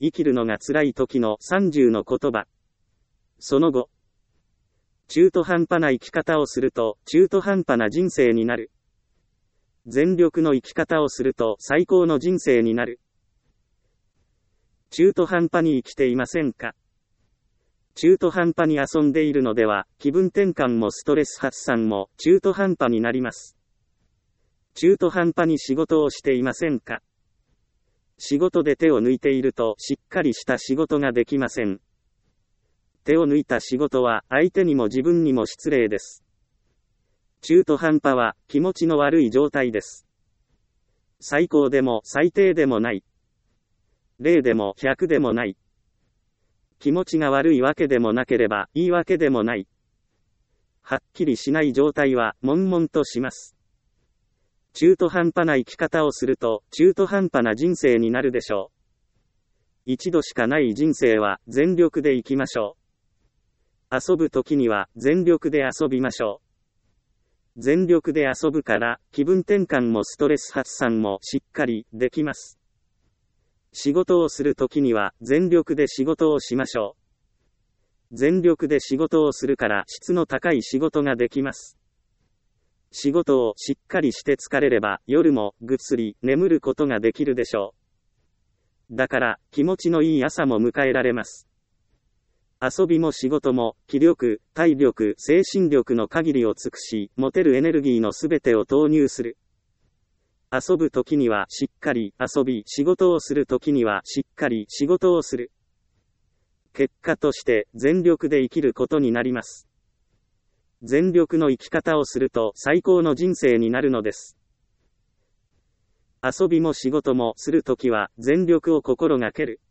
生きるのが辛い時の30の言葉。その後、中途半端な生き方をすると中途半端な人生になる。全力の生き方をすると最高の人生になる。中途半端に生きていませんか？中途半端に遊んでいるのでは、気分転換もストレス発散も中途半端になります。中途半端に仕事をしていませんか？仕事で手を抜いているとしっかりした仕事ができません。手を抜いた仕事は相手にも自分にも失礼です。中途半端は気持ちの悪い状態です。最高でも最低でもない。0でも100でもない。気持ちが悪いわけでもなければいいわけでもない。はっきりしない状態は悶々とします。中途半端な生き方をすると中途半端な人生になるでしょう。一度しかない人生は全力で生きましょう。遊ぶ時には全力で遊びましょう。全力で遊ぶから気分転換もストレス発散もしっかりできます。仕事をするときには全力で仕事をしましょう。全力で仕事をするから質の高い仕事ができます。仕事をしっかりして疲れれば夜もぐっすり眠ることができるでしょう。だから気持ちのいい朝も迎えられます。遊びも仕事も気力、体力、精神力の限りを尽くし、持てるエネルギーのすべてを投入する。遊ぶときにはしっかり遊び、仕事をするときにはしっかり仕事をする。結果として全力で生きることになります。全力の生き方をすると最高の人生になるのです。遊びも仕事もするときは全力を心がける。